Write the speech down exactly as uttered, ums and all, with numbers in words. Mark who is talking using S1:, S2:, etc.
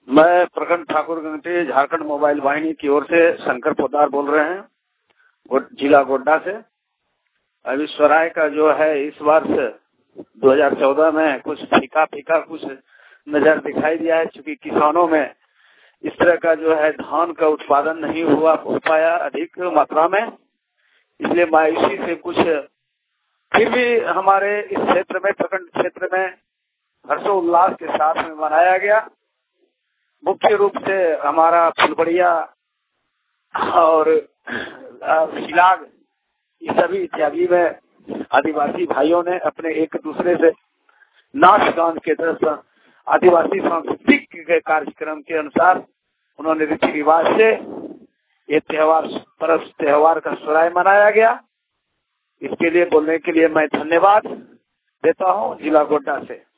S1: मैं प्रखंड ठाकुर गंगटी झारखंड मोबाइल वाहिनी की ओर से शंकर पोदार बोल रहे हैं, जिला गोड्डा से। अभी स्वराय का जो है इस वर्ष दो हज़ार चौदह में कुछ फीका फीका कुछ नजर दिखाई दिया है, क्योंकि किसानों में इस तरह का जो है धान का उत्पादन नहीं हुआ हो पाया अधिक मात्रा में। इसलिए मायूसी से कुछ फिर भी हमारे इस क्षेत्र में, प्रखंड क्षेत्र में हर्षोल्लास के साथ में मनाया गया। मुख्य रूप से हमारा फुलबड़िया और शिलाग ये सभी इत्यादि में आदिवासी भाइयों ने अपने एक दूसरे से नाच गान के तरह आदिवासी सांस्कृतिक कार्यक्रम के अनुसार उन्होंने रीति रिवाज से ये त्योहार पर्व त्योहार का स्वराय मनाया गया। इसके लिए बोलने के लिए मैं धन्यवाद देता हूँ जिला गोड्डा से।